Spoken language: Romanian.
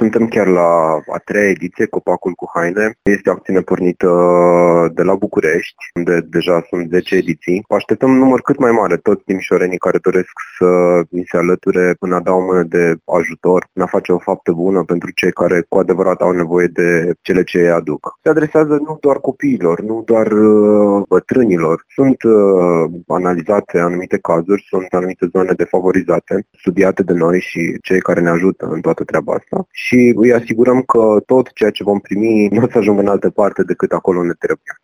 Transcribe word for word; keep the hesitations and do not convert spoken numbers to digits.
suntem chiar la a treia ediție, Copacul cu haine. Este o acțiune pornită de la București, unde deja sunt zece ediții. Așteptăm un număr cât mai mare, toți timișorenii care doresc să ni se alăture în a da o mână de ajutor, în a face o faptă bună pentru cei care cu adevărat au nevoie de cele ce îi aduc. Se adresează nu doar copiilor, nu doar uh, bătrânilor. Sunt uh, analizate anumite cazuri, sunt anumite zone defavorizate, studiate de noi și cei care ne ajută în toată treaba asta și îi asigurăm că tot ceea ce vom primi nu o să ajungă în altă parte decât acolo unde trebuie.